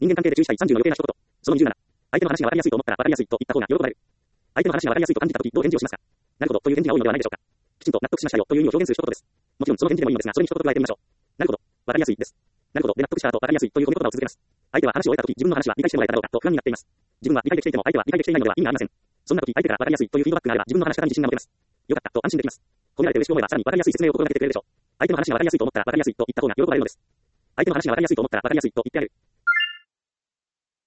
人間関係で注意したい30の余計な一言。その27。相手の話がわかりやすいと思ったらわかりやすいと言った方が喜ばれる。相手の話がわかりやすいと感じたとき、どう返事をしますか？なるほどという返事が多いのではないでしょうか。きちんと納得しましたよという意味を表現する一言です。もちろんその返事でもいいのですが、それに一言加えてみましょう。なるほど。わかりやすいです。なるほど。で納得した後、わかりやすいという褒め言葉を続けます。相手は話を終えたとき、自分の話は理解してもらえただろうかと不安になっています。自分は理解できていても相手は理解できていないのでは意味がありません。そんなとき相手からわかりやすいというフィードバックがあれば自分の話し方に自信が持てます。よかったと安心できます。褒められて嬉しく思えばさらにわかりやすい説明を心がけてくれるでしょう。相手の話がわかりやすいと思ったらわかりやすいと言った方が喜ばれるのです。相手の話がわかりやすいと思ったらわかりやすいと言ってあげる。